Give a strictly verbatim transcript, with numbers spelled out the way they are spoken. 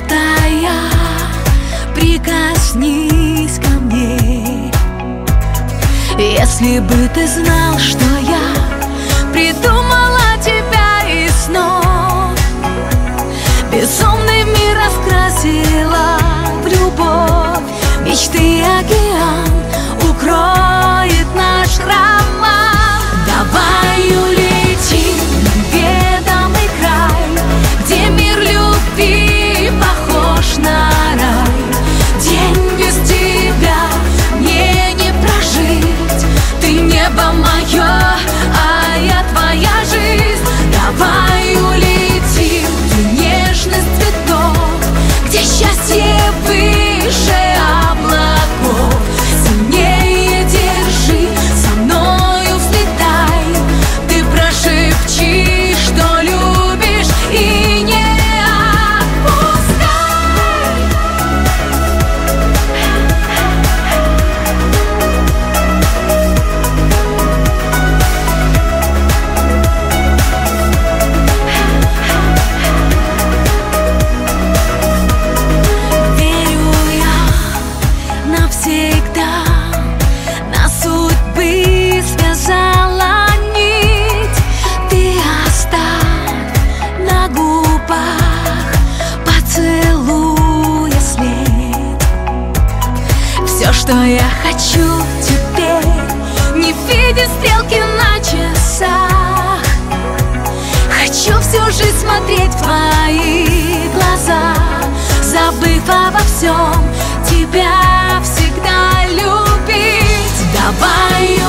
проклятая, прикоснись ко мне. Если бы ты знал, что я придумала тебя из снов, безумный мир раскрасила в любовь. Мечты океан укроет наш роман. Давай улетим в неведомый край, где мир любви похож на рай. День без тебя мне не прожить, ты небо мое, а я твоя жизнь. Давай улетим в нежность цветов, где счастье выше облаков. Сильнее держи, со мною взлетай, ты прошепчи, что любишь, и не отпускай. Верю я навсегда, нас судьбы связала нить. Ты оставь на губах поцелуя след. Все, что я хочу теперь, не видеть стрелки на часах. Хочу всю жизнь смотреть в твои глаза, забыв обо всем, тебя всегда любить. Давай